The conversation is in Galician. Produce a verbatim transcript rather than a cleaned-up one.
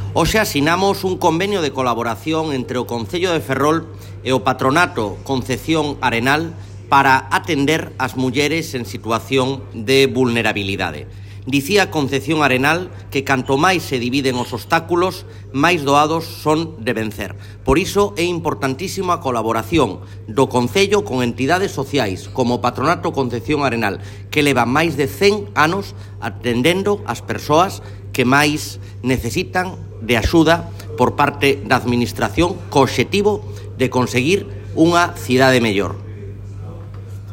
Hoxe asinamos un convenio de colaboración entre o Concello de Ferrol e o Patronato Concepción Arenal para atender as mulleres en situación de vulnerabilidade. Dicía Concepción Arenal que canto máis se dividen os obstáculos, máis doados son de vencer. Por iso é importantísima a colaboración do Concello con entidades sociais como o Patronato Concepción Arenal, que leva máis de cen anos atendendo as persoas que máis necesitan de axuda por parte da Administración co obxectivo de conseguir unha cidade mellor.